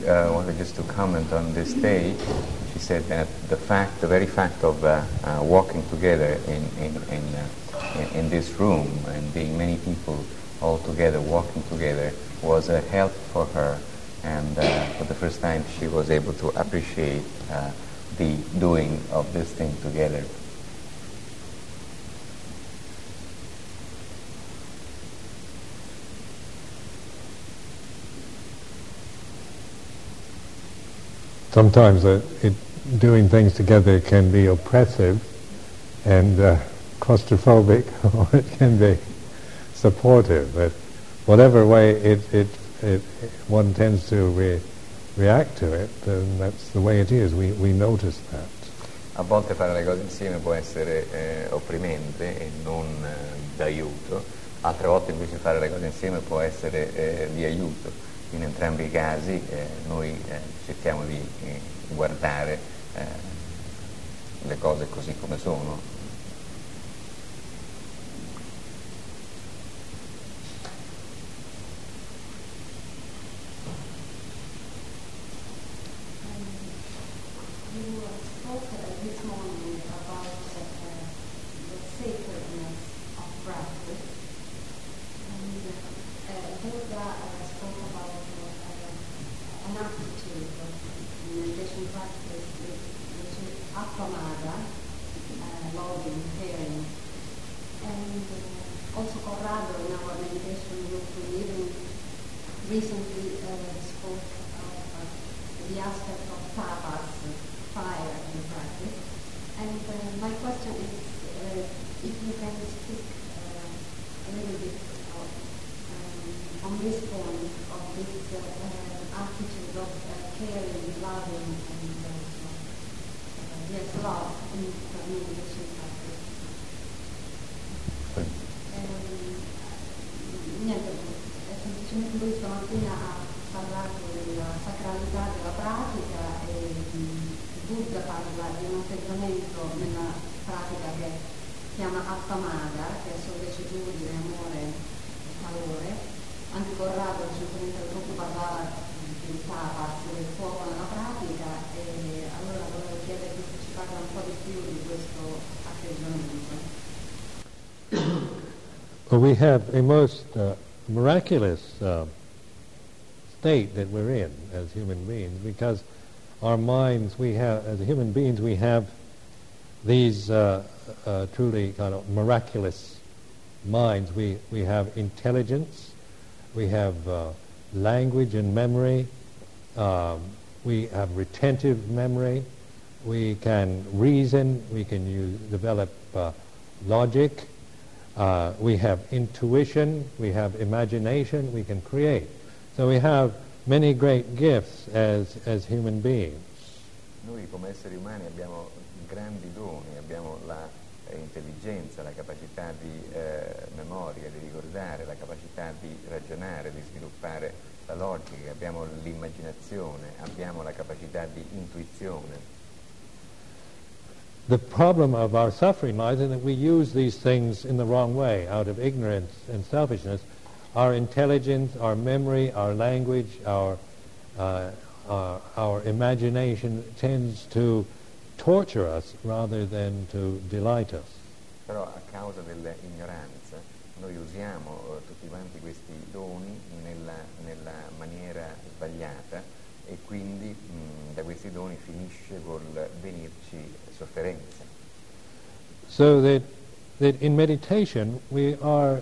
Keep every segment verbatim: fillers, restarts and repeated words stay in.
uh, wanted just to comment on this day. She said that the fact, the very fact of uh, uh, walking together in in in, uh, in in this room and being many people all together walking together was a help for her, and uh, for the first time she was able to appreciate uh, the doing of this thing together. Sometimes uh, it, doing things together can be oppressive and uh, claustrophobic, or it can be supportive. But whatever way it, it, it, one tends to re, react to it, and that's the way it is. We, we notice that. A volte fare le cose insieme può essere eh, opprimente e non eh, d'aiuto, altre volte invece fare le cose insieme può essere eh, di aiuto. In entrambi i casi eh, noi eh, cerchiamo di eh, guardare eh, le cose così come sono. Recently uh, spoke of uh, the aspect of tapas, fire in practice, and uh, my question is uh, if you can speak uh, a little bit of, um, on this point of this uh, uh, attitude of uh, caring, loving, and uh, uh, yes, love in meditation practice. Um, niente. Semplicemente lui stamattina ha parlato della sacralità della pratica e Buddha parla di un atteggiamento nella pratica che chiama Appamada, che è sollecitudine, amore e calore. Anche Corrado recentemente al gruppo parlava del tapas, del fuoco nella pratica, e allora volevo chiederti se ci parla un po' di più di questo atteggiamento. Well, we have a most uh, miraculous uh, state that we're in as human beings, because our minds, we have, as human beings, we have these uh, uh, truly kind of miraculous minds. We, we have intelligence, we have uh, language and memory, um, we have retentive memory, we can reason, we can use, develop uh, logic, Uh, we have intuition, we have imagination, we can create. So we have many great gifts as, as human beings. Noi come esseri umani abbiamo grandi doni, abbiamo la eh, intelligenza, la capacità di eh, memoria, di ricordare, la capacità di ragionare, di sviluppare la logica, abbiamo l'immaginazione, abbiamo la capacità di intuizione. The problem of our suffering lies in that we use these things in the wrong way, out of ignorance and selfishness. Our intelligence, our memory, our language, our, uh, our, our imagination tends to torture us rather than to delight us. Però a causa dell'ignoranza noi usiamo uh, tutti quanti questi doni nella, nella maniera sbagliata, e quindi mh, da questi doni finisce col venirci sofferenza. So that, that in meditation we are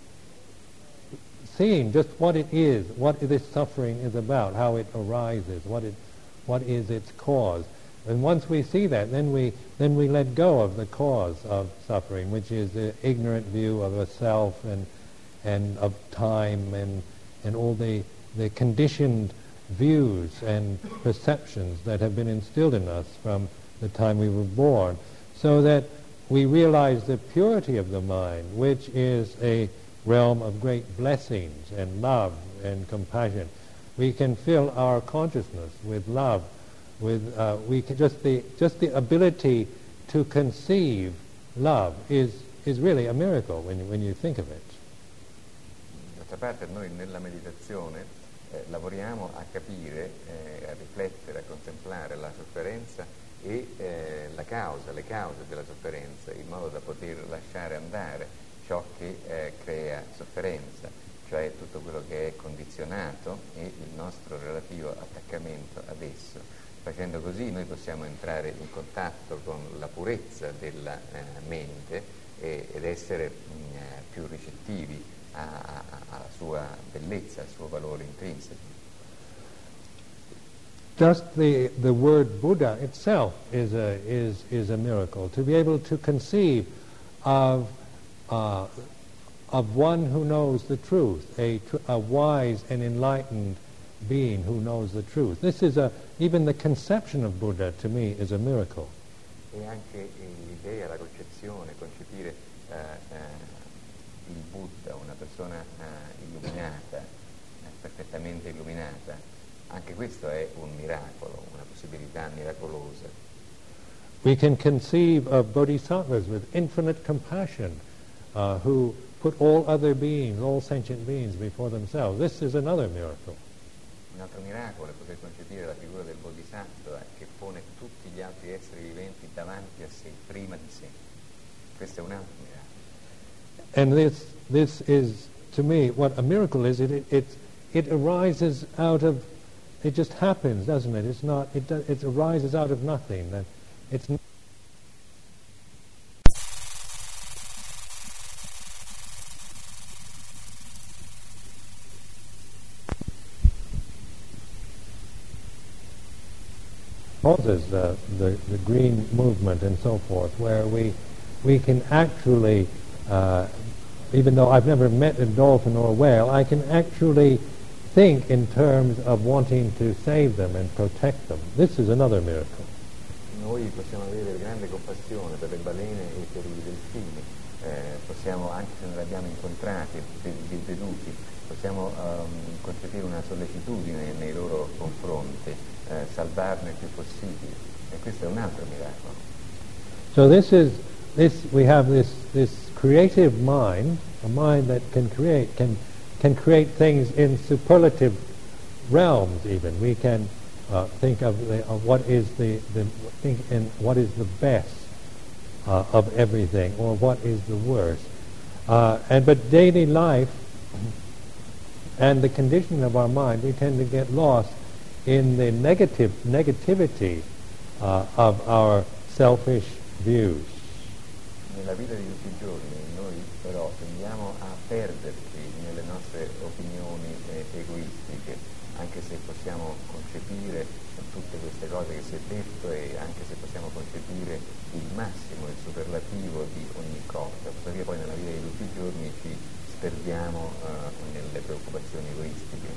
seeing just what it is, what this suffering is about, how it arises, what it, what is its cause. And once we see that, then we then we let go of the cause of suffering, which is the ignorant view of a self and and of time and and all the the conditioned views and perceptions that have been instilled in us from the time we were born, so that we realize the purity of the mind, which is a realm of great blessings and love and compassion. We can fill our consciousness with love, with uh, we can just the just the ability to conceive love is is really a miracle when you, when you think of it. D'altra parte noi nella meditazione eh, lavoriamo a capire, eh, a riflettere, a contemplare la sofferenza e eh, la causa, le cause della sofferenza, in modo da poter lasciare andare ciò che eh, crea sofferenza, cioè tutto quello che è condizionato e il nostro relativo attaccamento ad esso. Facendo così noi possiamo entrare in contatto con la purezza della eh, mente e, ed essere mh, più ricettivi alla sua bellezza, al suo valore intrinseco. Just the, the word Buddha itself is a, is, is a miracle. To be able to conceive of, uh, of one who knows the truth, a, tr- a wise and enlightened being who knows the truth. This is a, even the conception of Buddha to me is a miracle. E anche l'idea, la concezione, concepire uh, uh, il Buddha, una persona uh, illuminata, eh, perfettamente illuminata, anche questo è un miracolo, una possibilità miracolosa. We can conceive of bodhisattvas with infinite compassion uh, who put all other beings, all sentient beings before themselves. This is another miracle. Un altro miracolo è poter concepire la figura del bodhisattva che pone tutti gli altri esseri viventi davanti a sé, prima di sé. Questo è un altro miracolo. And this, this is, to me, what a miracle is. It, it, it, it arises out of, it just happens, doesn't it? It's not, it, do, it arises out of nothing. That it's n- causes the, the, the green movement and so forth, where we, we can actually Uh, even though I've never met a dolphin or a whale, I can actually think in terms of wanting to save them and protect them. This is another miracle. Noi possiamo avere grande compassione per le balene e per i delfini, eh, possiamo, anche se non li abbiamo incontrati, veduti, possiamo um, concepire una sollecitudine nei loro confronti, eh, salvarne il più possibile, e questo è un altro miracolo. So this is this we have this this creative mind, a mind that can create, can can create things in superlative realms. Even we can uh, think of, the, of what is the, the think in what is the best uh, of everything, or what is the worst. Uh, and but daily life and the condition of our mind, we tend to get lost in the negative negativity uh, of our selfish views. Nella vita di tutti i giorni noi però tendiamo a perderci nelle nostre opinioni eh, egoistiche, anche se possiamo concepire tutte queste cose che si è detto e anche se possiamo concepire il massimo, il superlativo di ogni cosa, tuttavia poi nella vita di tutti i giorni ci sperdiamo uh, nelle preoccupazioni egoistiche.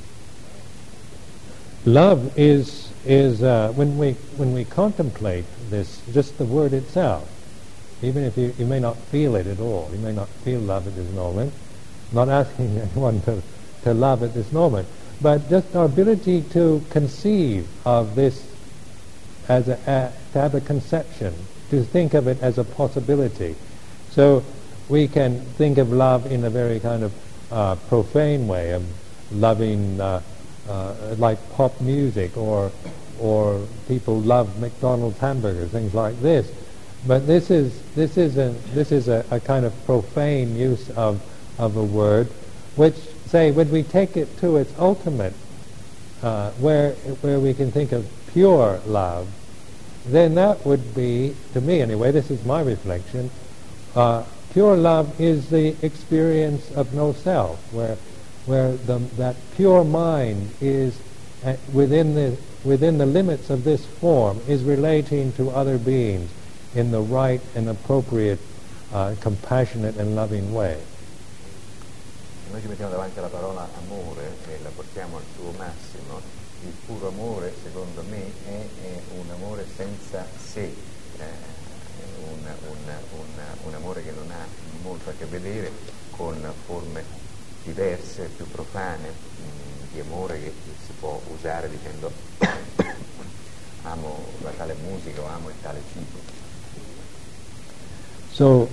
Love is is uh, when we when we contemplate this, just the word itself. Even if you, you may not feel it at all, you may not feel love at this moment. I'm not asking anyone to, to love at this moment, but just our ability to conceive of this as a, a to have a conception, to think of it as a possibility. So we can think of love in a very kind of uh, profane way, of loving uh, uh, like pop music, or or people love McDonald's hamburgers, things like this. But this is this is a this is a, a kind of profane use of of a word, which, say, when we take it to its ultimate, uh, where where we can think of pure love, then that would be, to me anyway, this is my reflection. Uh, pure love is the experience of no self, where where the, that pure mind is uh, within the within the limits of this form, is relating to other beings in the right and appropriate, uh, compassionate and loving way. Noi ci mettiamo davanti alla parola amore e la portiamo al suo massimo. Il puro amore, secondo me, è, è un amore senza sé, eh, un, un, un, un amore che non ha molto a che vedere con forme diverse, più profane, mh, di amore che si può usare dicendo amo la tale musica o amo il tale cibo. So,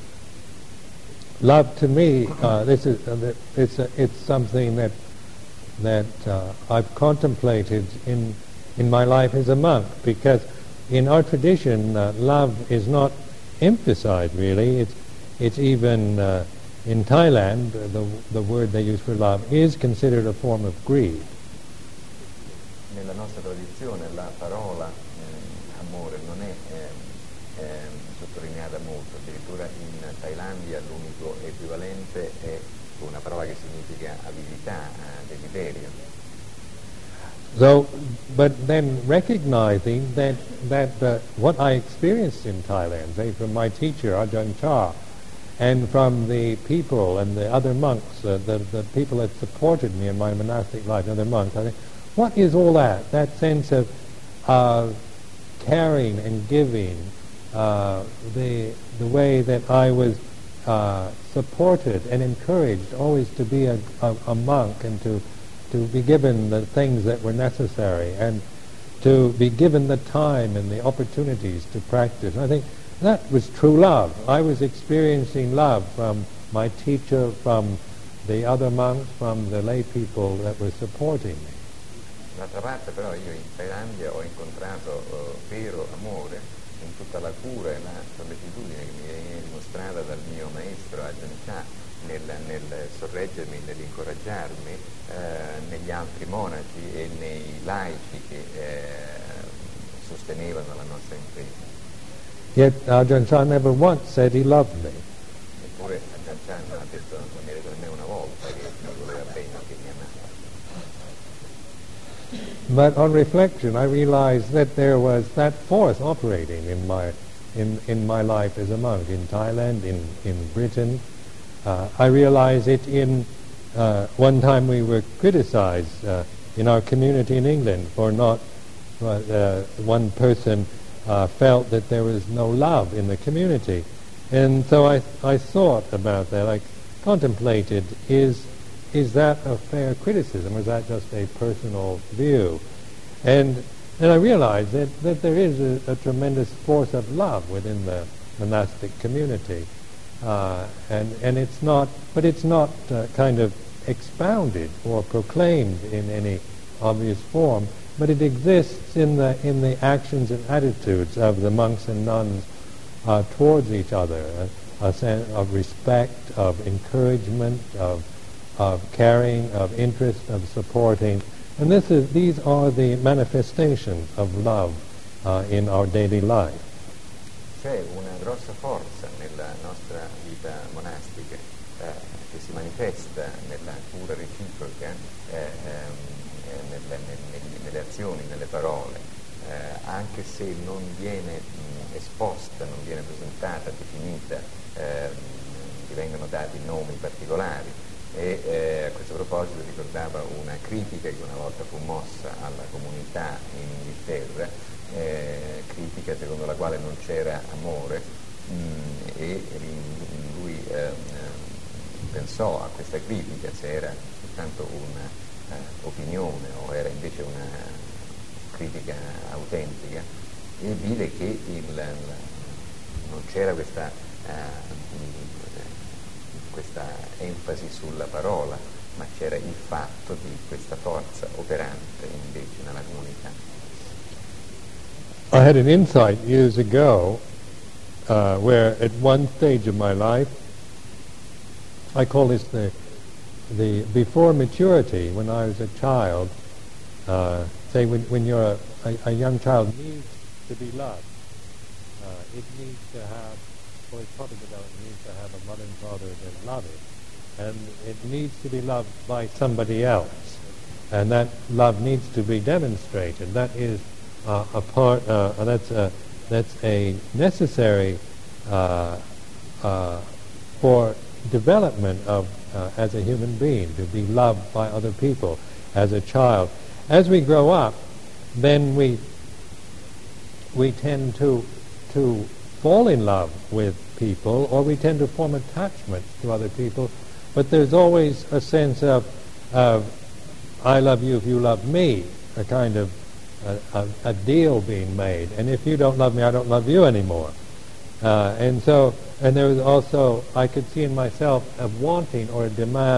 love to me, uh, this is uh, it's uh, it's something that that uh, I've contemplated in in my life as a monk, because in our tradition, uh, love is not emphasized really. It's it's even uh, in Thailand, uh, the the word they use for love is considered a form of greed. Nella nostra tradizione la parola eh, amore non è eh, eh, sottolineata molto, addirittura in Thailandia l'unico equivalente è una parola che significa avidità, eh, desiderio. So, but then recognizing that that uh, what I experienced in Thailand, say from my teacher Ajahn Chah, and from the people and the other monks, uh, the the people that supported me in my monastic life, other monks, I think, what is all that? That sense of uh, caring and giving, uh, the the way that I was uh, supported and encouraged always to be a, a, a monk and to to be given the things that were necessary and to be given the time and the opportunities to practice. And I think that was true love. I was experiencing love from my teacher, from the other monks, from the lay people that were supporting me. D'altra parte però io in Thailandia ho incontrato uh, vero amore in tutta la cura e la sollecitudine che mi viene dimostrata dal mio maestro Ajahn Chah, nel, nel sorreggermi, nell'incoraggiarmi, eh, negli altri monaci e nei laici che eh, sostenevano la nostra impresa. Yet Ajahn Chah never once said he loved me. Eppure Ajahn Chah non ha detto, non mi ha detto nemmeno una volta che mi voleva bene, che mi amava. But on reflection, I realized that there was that force operating in my in, in my life as a monk in Thailand, in, in Britain. Uh, I realized it in uh, one time we were criticized uh, in our community in England for not, uh, one person uh, felt that there was no love in the community. And so I, I thought about that. I contemplated, is, is that a fair criticism, or is that just a personal view? And then I realized that, that there is a, a tremendous force of love within the monastic community. Uh, and and it's not, but it's not uh, kind of expounded or proclaimed in any obvious form, but it exists in the in the actions and attitudes of the monks and nuns uh, towards each other, a, a sense of respect, of encouragement, of of caring, of interest, of supporting, and this is these are the manifestations of love uh, in our daily life. C'è una grossa forza nella nostra vita monastica eh, che si manifesta nella cura reciproca, eh, ehm, nelle, nelle, nelle azioni, nelle parole, eh, anche se non viene mh, esposta, non viene presentata, definita, eh, gli vengono dati nomi particolari. E eh, a questo proposito ricordava una critica che una volta fu mossa alla comunità in Inghilterra, Eh, critica secondo la quale non c'era amore, mh, e lui eh, pensò a questa critica se era soltanto un'opinione eh, o era invece una critica autentica, e vide che il, il, non c'era questa, eh, questa enfasi sulla parola, ma c'era il fatto di questa forza operante invece nella comunità. I had an insight years ago uh, where at one stage of my life, I call this the the before maturity, when I was a child, uh, say when, when you're a, a, a young child needs to be loved. Uh, it needs to have, for its proper development, needs to have a mother and father that love it. And it needs to be loved by somebody else. And that love needs to be demonstrated. That is Uh, a part, uh, that's a that's a necessary uh, uh, for development of uh, as a human being, to be loved by other people as a child. As we grow up, then we we tend to to fall in love with people, or we tend to form attachments to other people. But there's always a sense of of I love you if you love me, a kind of A, a, a deal being made, and if you don't love me, I don't love you anymore. Uh, and so, and there was also, I could see in myself a wanting or a demand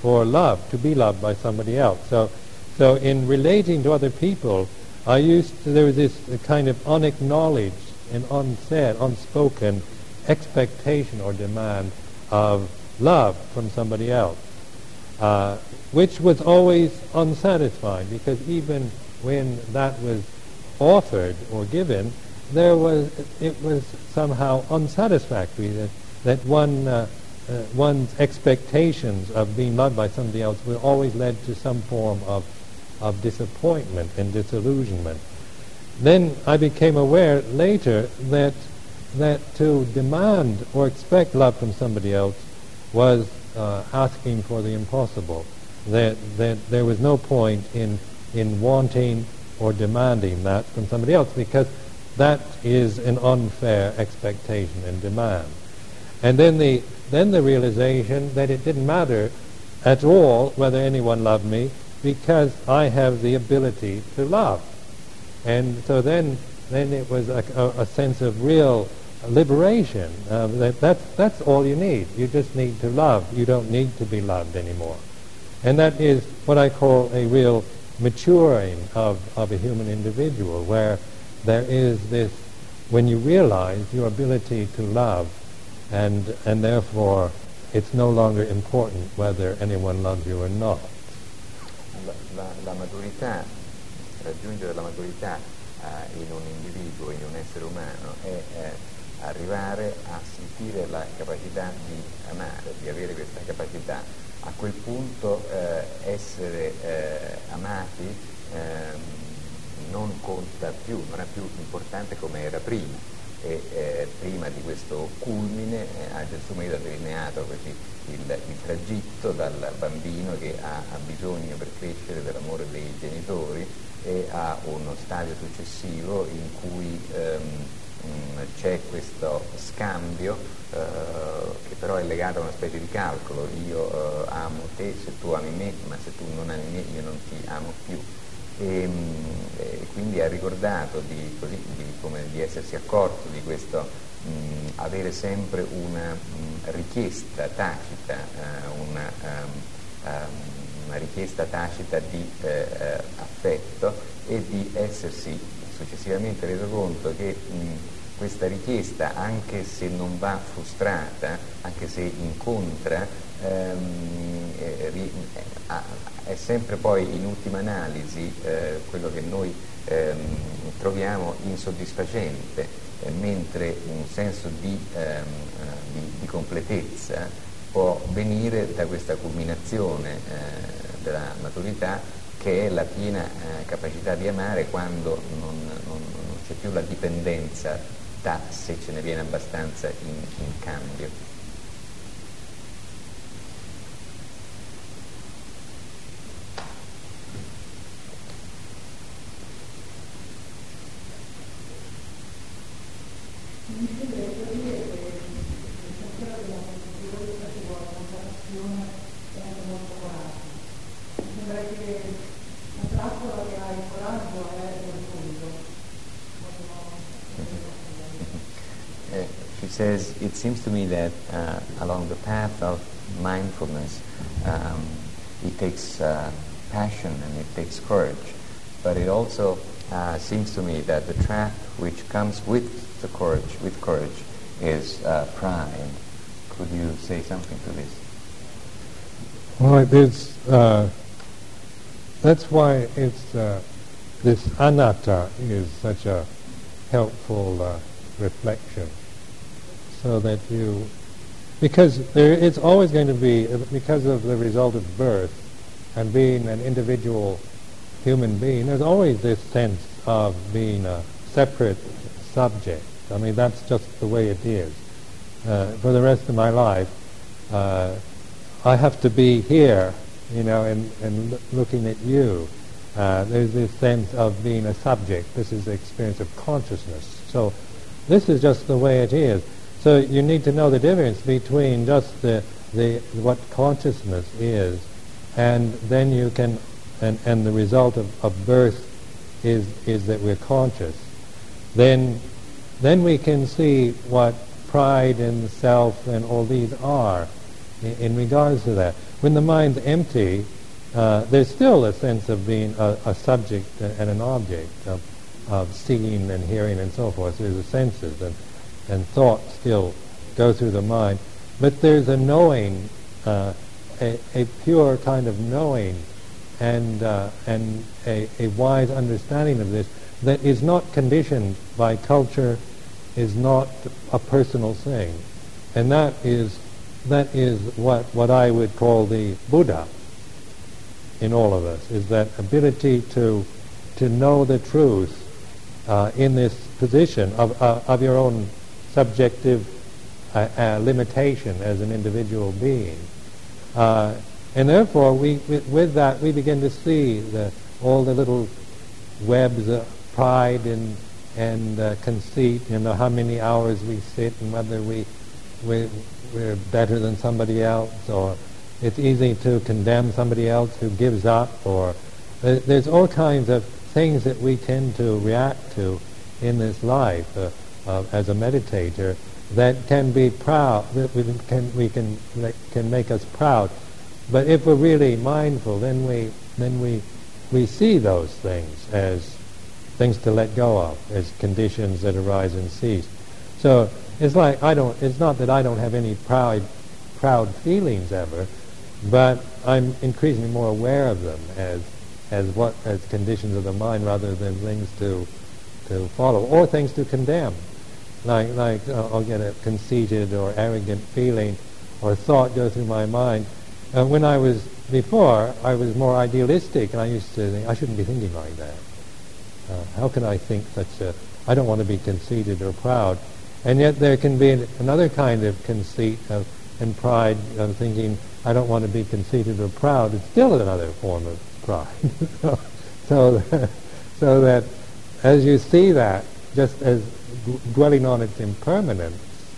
for love, to be loved by somebody else. So, so in relating to other people, I used to, there was this kind of unacknowledged and unsaid, unspoken expectation or demand of love from somebody else, uh, which was always unsatisfying, because even when that was offered or given, there was it was somehow unsatisfactory. That that one uh, uh, one's expectations of being loved by somebody else were always led to some form of of disappointment and disillusionment. Then I became aware later that that to demand or expect love from somebody else was uh, asking for the impossible. That that there was no point in in wanting or demanding that from somebody else, because that is an unfair expectation and demand. And then the then the realization that it didn't matter at all whether anyone loved me, because I have the ability to love. And so then then it was a, a, a sense of real liberation. Uh, that that's that's all you need. You just need to love. You don't need to be loved anymore. And that is what I call a real maturing of, of a human individual, where there is this, when you realize your ability to love, and and therefore it's no longer important whether anyone loves you or not. La, la, la maturità, raggiungere la maturità uh, in un individuo, in un essere umano, è eh, arrivare a sentire la capacità di amare, di avere questa capacità. A quel punto eh, essere eh, amati eh, non conta più, non è più importante come era prima. E eh, prima di questo culmine eh, ha Gesù Maria delineato così il, il tragitto dal bambino che ha, ha bisogno per crescere dell'amore dei genitori, e a uno stadio successivo in cui ehm, mh, c'è questo scambio eh, che però è legato a una specie di calcolo. Io eh, amo te se tu ami me, ma se tu non ami me io non ti amo più. E, e quindi ha ricordato di, così, di, come di essersi accorto di questo mh, avere sempre una mh, richiesta tacita, uh, una, um, um, una richiesta tacita di eh, affetto, e di essersi successivamente reso conto che mh, questa richiesta, anche se non va frustrata, anche se incontra, ehm, eh, ri, eh, è sempre poi in ultima analisi eh, quello che noi ehm, troviamo insoddisfacente, eh, mentre un senso di, ehm, di, di completezza può venire da questa culminazione eh, della maturità, che è la piena eh, capacità di amare quando non, non, non c'è più la dipendenza da se ce ne viene abbastanza in, in cambio. Says, it seems to me that uh, along the path of mindfulness um, it takes uh, passion and it takes courage, but it also uh, seems to me that the trap which comes with the courage, with courage, is uh, pride. Could you say something to this? Well, it is, uh, that's why it's uh, this anatta is such a helpful uh, reflection. So that you, because there, it's always going to be, because of the result of birth and being an individual human being, there's always this sense of being a separate subject. I mean, that's just the way it is. Uh, for the rest of my life, uh, I have to be here, you know, and, and l- looking at you. Uh, there's this sense of being a subject. This is the experience of consciousness. So this is just the way it is. So you need to know the difference between just the, the what consciousness is, and then you can, and, and the result of, of birth is is that we're conscious. Then, then we can see what pride and self and all these are, in, in regards to that. When the mind's empty, uh, there's still a sense of being a, a subject and an object, of, of seeing and hearing and so forth through the senses, and, and thought still go through the mind. But there's a knowing, uh, a, a pure kind of knowing, and uh, and a, a wise understanding of this that is not conditioned by culture, is not a personal thing, and that is that is what what I would call the Buddha in all of us, is that ability to to know the truth uh, in this position of uh, of your own subjective uh, uh, limitation as an individual being. Uh, and therefore, we, with, with that, we begin to see the, all the little webs of pride and, and uh, conceit, you know, how many hours we sit and whether we, we, we're better than somebody else, or it's easy to condemn somebody else who gives up, or uh, there's all kinds of things that we tend to react to in this life uh, uh, as a meditator that can be proud, that we can, we can, that can make us proud. But if we're really mindful, then we then we we see those things as things to let go of, as conditions that arise and cease. So it's like I don't. It's not that I don't have any proud proud feelings ever, but I'm increasingly more aware of them as as what as conditions of the mind rather than things to to follow or things to condemn. Like like uh, I'll get a conceited or arrogant feeling or thought go through my mind. Uh, when I was, before, I was more idealistic, and I used to think, I shouldn't be thinking like that. Uh, how can I think such a, I don't want to be conceited or proud. And yet there can be an, another kind of conceit of, and pride of thinking, I don't want to be conceited or proud. It's still another form of pride. so, so, that, so that as you see that, just as d- dwelling on its impermanence,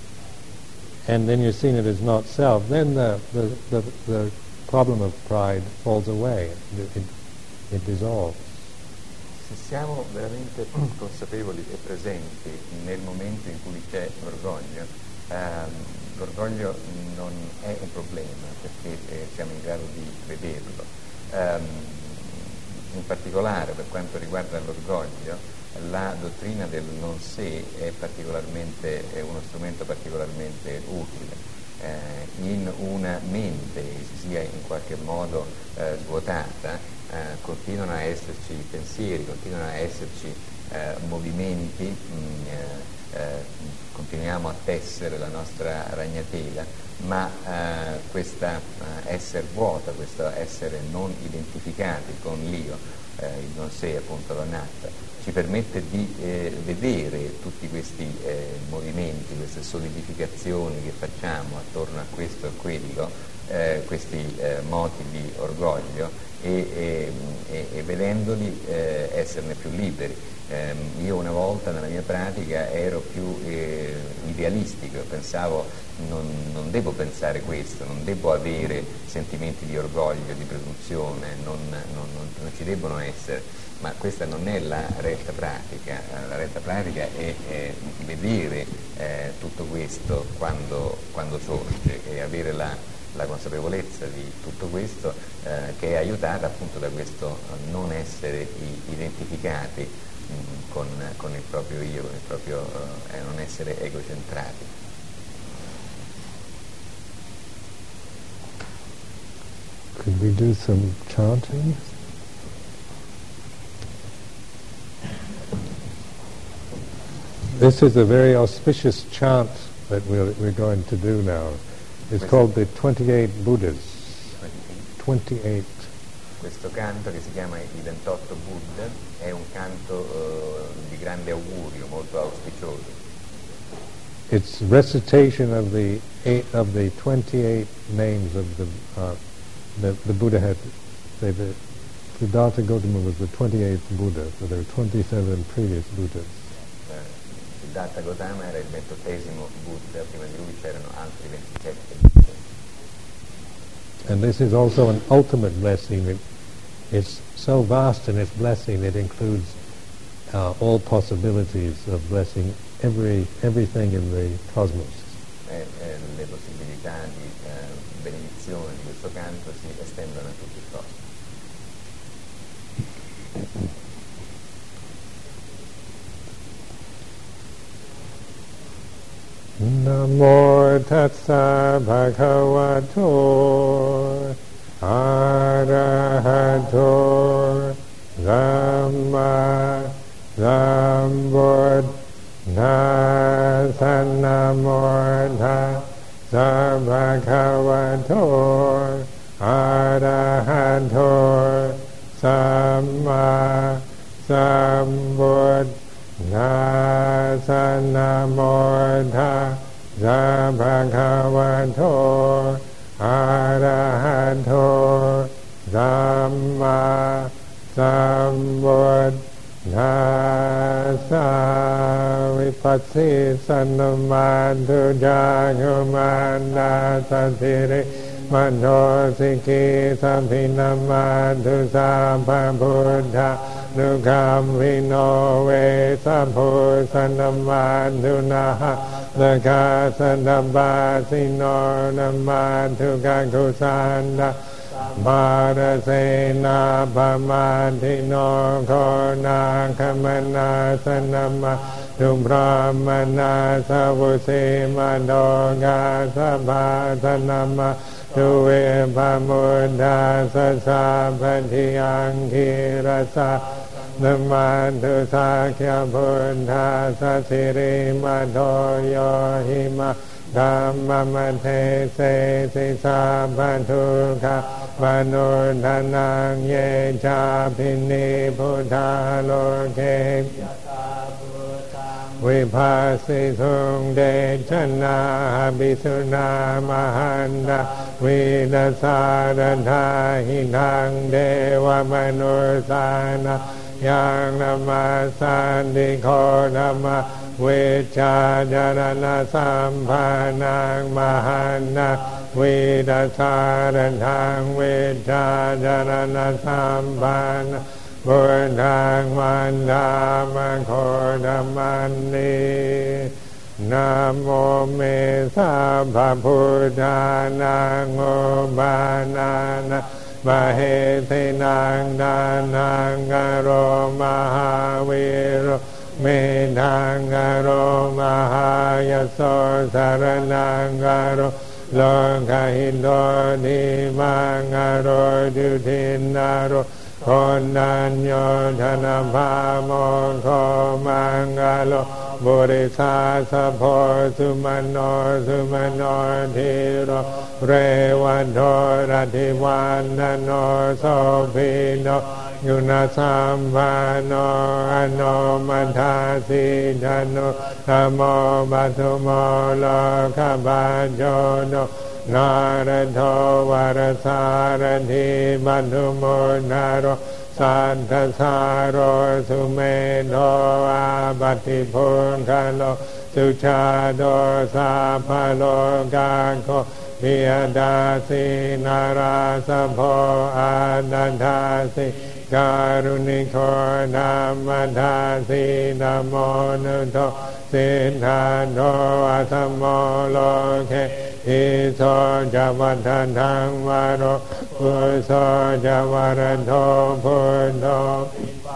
and then you're seeing it as not self, then the, the, the, the problem of pride falls away, it, it, it dissolves. Se siamo veramente consapevoli e presenti nel momento in cui c'è l'orgoglio, ehm, l'orgoglio non è un problema perché eh, siamo in grado di vederlo. Ehm, in particolare per quanto riguarda l'orgoglio, la dottrina del non sé è particolarmente è uno strumento particolarmente utile. Eh, in una mente che sia in qualche modo eh, svuotata, eh, continuano a esserci pensieri, continuano a esserci eh, movimenti, mh, eh, eh, continuiamo a tessere la nostra ragnatela, ma eh, questa eh, essere vuota, questo essere non identificati con l'io, eh, il non sé appunto l'anatta, ci permette di eh, vedere tutti questi eh, movimenti, queste solidificazioni che facciamo attorno a questo e quello, eh, questi eh, moti di orgoglio e, e, e, e vedendoli eh, esserne più liberi. Eh, io una volta nella mia pratica ero più eh, idealistico, pensavo non, non devo pensare questo, non devo avere sentimenti di orgoglio, di presunzione, non, non, non, non ci debbono essere. Ma questa non è la retta pratica, la retta pratica è, è vedere eh, tutto questo quando, quando sorge e avere la, la consapevolezza di tutto questo eh, che è aiutata appunto da questo non essere identificati mh, con, con il proprio io, con il proprio eh, non essere egocentrati. Could we do some chanting? This is a very auspicious chant that we're, we're going to do now. It's called the twenty-eight Buddhas. twenty-eight. Questo canto che si chiama I ventotto Buddha è un canto uh, di grande augurio, molto auspicioso. It's recitation of the eight of the twenty-eight names of the uh, the, the Buddha had. Say the Siddhartha Gautama was the twenty-eighth Buddha, so there were twenty-seven previous Buddhas. Siddhartha Gautama era il ventottesimo Buddha, prima di lui c'erano altri ventisette Buddha. And this is also an ultimate blessing. It, it's so vast in its blessing, it includes uh, all possibilities of blessing every everything in the cosmos. Eh, eh, le possibilità di eh, benedizione di questo canto si estendono a tutti i prossimi. Namo tassa bhagavato arahato samma sambuddhassa. Namo tassa bhagavato arahato samma sambuddhassa. Namo tassa bhagavato arahato samma sambuddhassa. Vipassi sannumantu jagumanda satire mano sikhi sampinamantu sampabuddha nukam vino ve sabho sanamantu naha laka sanabasino namantu kakusanda Marasena Pamadino Kona Kamana Sanama Dumbrahmana Savuse Madoga Sabha Sanama Tuve Pamuddha Sasapati Ankirasa Namantu Sakya Buddha Sasiri Madoyo Hima Dhammamate se se sabatuka vanodhanang ye chapini buddha loke vipassisung de chana bisuna mahanda vidasaradha hinang deva manusana yang namasanti kodama Vicha jarana samphanang mahana vidasaradhang vicha jarana samphana buddhang mandama kodamani Namo me sabha buddhanang ubanana Mahetinang danang aro mahaviro Medangaro Mahayaso Saranangaro Lokahindo Dimangaro Dutinaro Kondanyo Dhanapamo Komangalo Burisa Sapo Sumano Sumano Dhiro Revanto Rativanano Sopino Yunasambhano ano madhasi dhano namo batumo lokabhajono naradho varasarathi batumo naro santasaro sumedo abati punkalo suchado sapalo gako Viyadasi narasabho adadasi Karuniko namadhasi namo nuto siddhano asamo loke iso javadadang varo uso javaradho buddho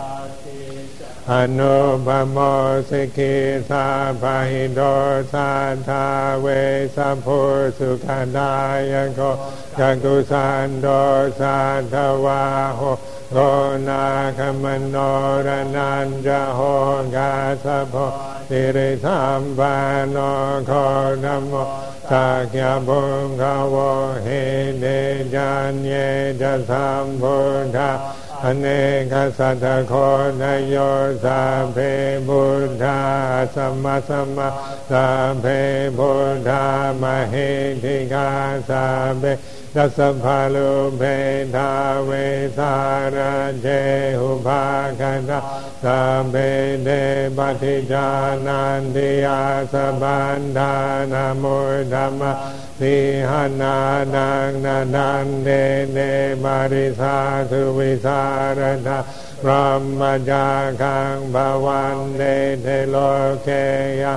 Anubhamo sikhi sapahido satha ve sampur sukadayako jakusando satavaho Gona kamano rananjaho gasabho tirisambhano kodamo sakya bhungavo hede janye jasambudha Aneka satako nayo sabhe buddha samasama sabhe buddha mahitika sabhe dasabhalu bheda vesaraje ubhagata sabhe devati jananti asabandha namo dhamma Sihana nang nadande ne marisa suvisarada Brahma jakang bhavande te lokeya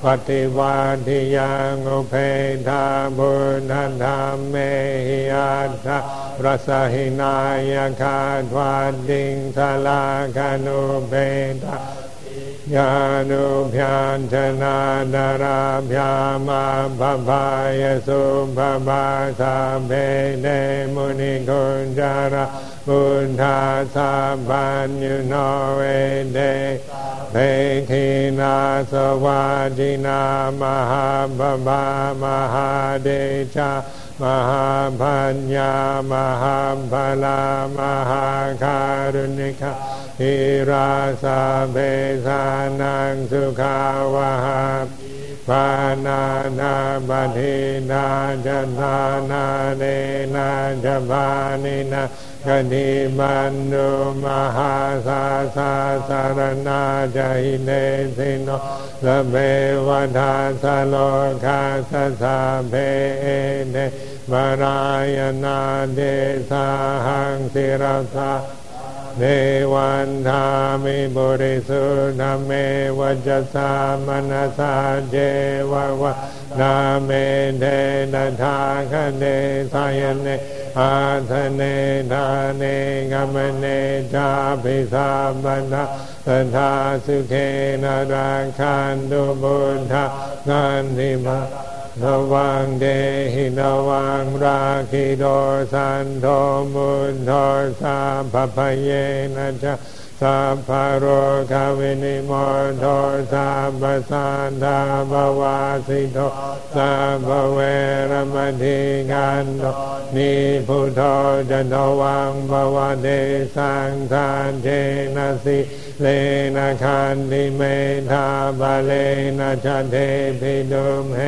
ปฏิวัติยังอุเพทาบุญธันธรรมเมหิอัตถะรสหินายคาทวัดดิงสลาคานุเพทายานุพยัญชนะดาราพยามาภพายสุภบาสาเพเดมุนิกุญจาระบุญธาสาปัญญูโนเวเดเพคินาสวาจินามหาภบามหาเดชามหาปัญญามหาภลามหาการุณิกาอิราสาเบสานังสุขาวะหาปานานาบัตินาจันทานาเนนาจบานินากนิบันโนมหาสาสาสารนาจหิเนสิโนสเบวทาสโลกาสสาเพเนวรายนาเดสาหังสิรสาเดวันธามิบุริสุทธเมวัจสามนัสสะเจวะวะนาเมเดนะทาคะเนสายเนอาทะเนทาเนกัมเนจาภิสาบันทะสัทธาสุเขนะราคันตุบุญทะกันติมาระวังเดหิระวังราคิโดสันโทมุนโทสาภพเยนะจะสัพพโรคาวินิโมโทสาปสันทาภวาสิโตสัพเวรมณีกันโตนิพุทโธจันโทวังภวเดสังฆาเทนะสิเลนะคันติเมธาบาเลนะชะเทพิดุมเห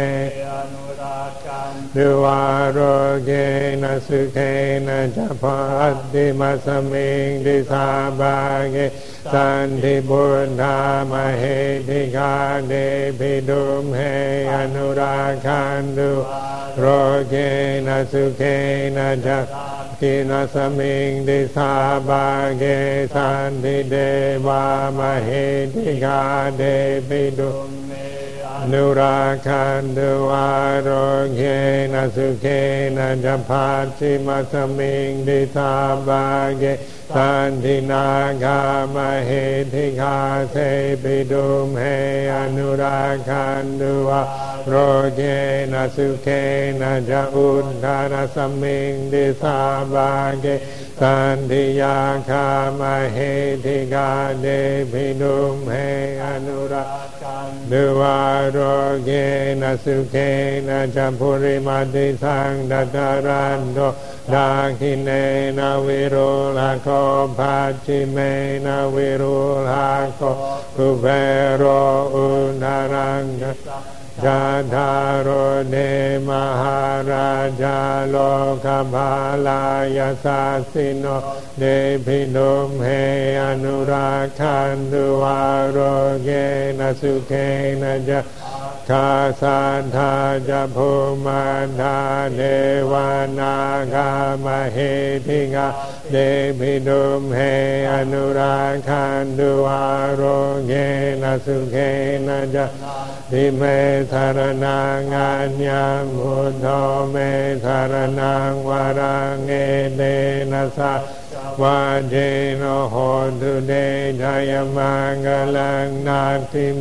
ดุวารโรเกนะสุเขนะจะพัตติมัสมิงดิสาบาเกสันติบุญธามเหติกาเดพิดุมเหอนุราคันตุโรเกนะสุเขนะจะกินาสมิงดิสาบาเกสันติเดวามเหติกาเดปิดุนุราคันตุวารโรเกนะสุเขนะจะพัตติมัสมิงดิสาบาเกสันตินาคามเหติกาเทปิดุมเหอนุราคันตุวาโรเกนะสุเขนะจะอุทธารสมิงดิสาบาเกสันติยาคามเหติกาเดปิดุมเหอนุราคันตุวาโรเกนะสุเขนะจะปุริมาติสังดัตตารันโตดาคิเนนะวิโรลาโคภัจจิเมนะวิโรลาโคคุเวโรอุณารังจัตตารโอเนมหาราชาโลกภาลายาสัสสิโนเดพิดุมเหอนุราคันตุวาโรเกนะสุเขนะจะคาสันทาจะภูมันทาเทวานาคามเหติกาเดพิดุมเหอนุราคันตุวาโรเกนะสุเขนะจะทิเมธารนังอัญญมุตโธเมธารนังวารังเอเตนะสาวาเจโนโหตุเดชยมังกลังนาทิเม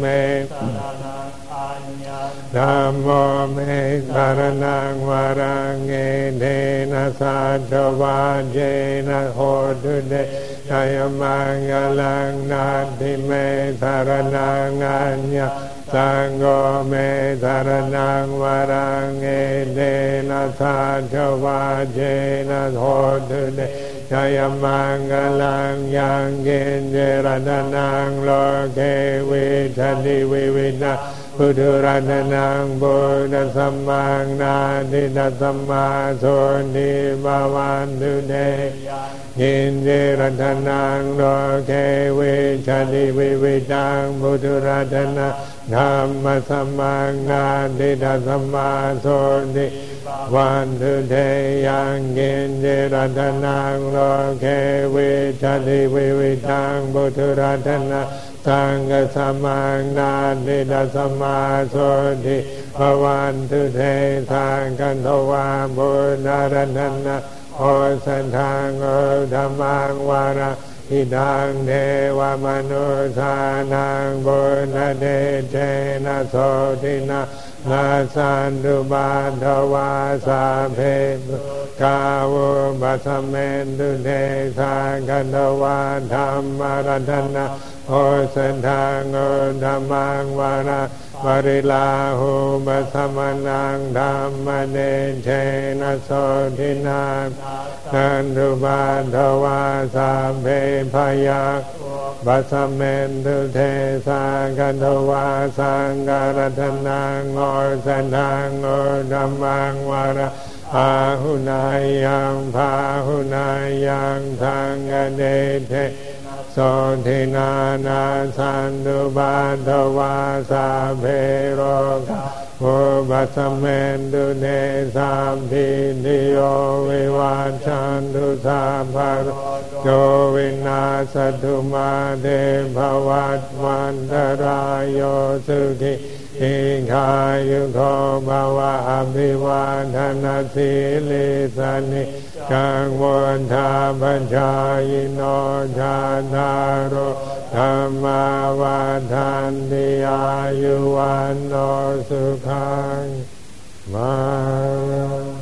ธัมโมเมธารนังวารังเอเตนะสัจวาเจนะโหตุเดชยมังกลังนาทิเมธารนังอัญญสังโฆเมธารนังวารังเอเตนะสัจวาเจนะโหตุเดชยมังกลังยังเกณเจรณนังโลเกวิชันติวิวินาพุทธรัตนังบุญสัมมังนาทิตัสสัมมาโสติภาวันตุเตยินดีรัตนังโลเกวิชันติวิวิตังพุทธรัตนังธัมมสัมมังนาทิตัสสัมมาโสติวันตุเตยังยินดีรัตนังโลเกวิชันติวิวิตังพุทธรัตนังสังฆสัมมานาทิดัสสมาโสติภวันตุเทสังกันทวาบุญารัตนะโอสันทังโอธรรมังวาระอิดังเทวมนุสานังบุญเดเจนะโสตินะนาสันตุบาทวาสาเพกาวุบัสเมนตุเทสังกันทวาธรรมรัตนะโอสันทังโอธรรมังวาระปริลาหูบัสมนังธรรมเดเชนะโสทินังนันตุบาทวาสาเพพยักบัสเมนตุเทสังกันทวาสังการัตนังโอสันทังโอธรรมังวาระอาหุนายังพาหุนายังทังเดเทโสทินานาสันตุบาทวาสาเพโรกาโอบัสเมนตุเนสามพินิโยวิวาชันตุสาภะโยวินาสตุมาเทภวัตวันตรายโยสุขิอิขายุโกภวะอภิวาทนาสีลิสนิกังวลทาปัญญายโนชาตารโรธรรมาวาทันติอายุวันโนสุขังมา